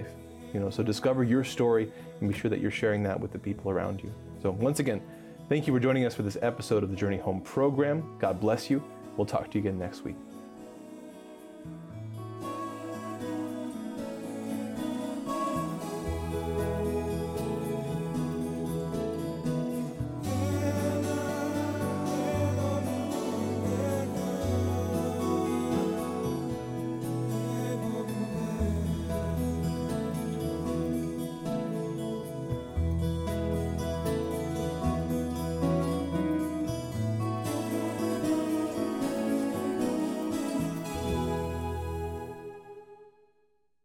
You know, so discover your story and be sure that you're sharing that with the people around you. So once again, thank you for joining us for this episode of the Journey Home program. God bless you. We'll talk to you again next week.